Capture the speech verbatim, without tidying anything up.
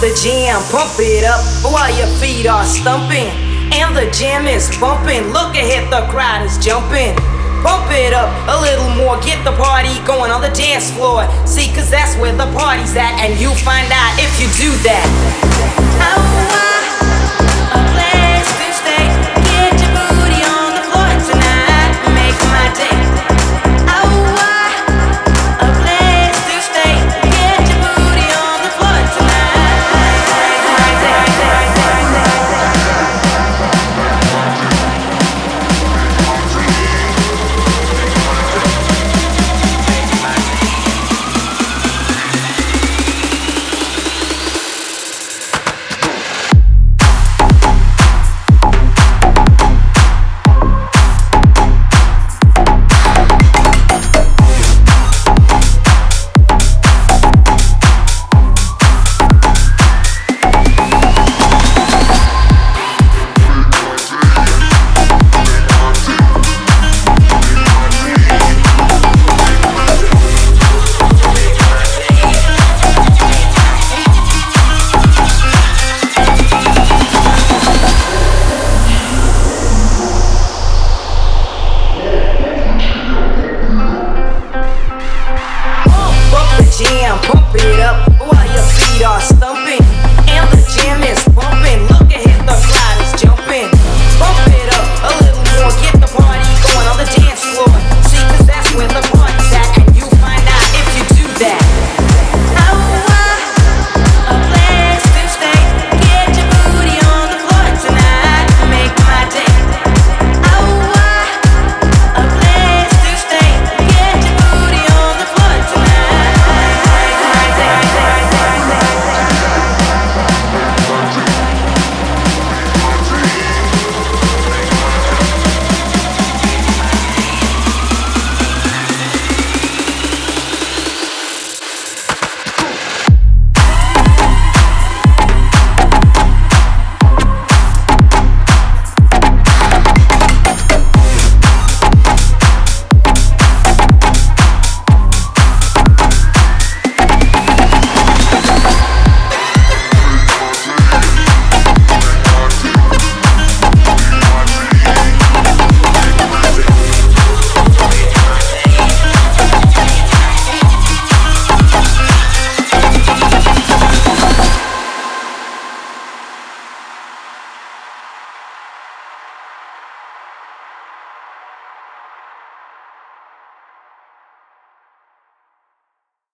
the jam, pump it up while your feet are stumping. And the jam is bumping, look ahead, the crowd is jumping. Pump it up a little more, get the party going on the dance floor. See, cause that's where the party's at, and you'll find out if you do that. Oh,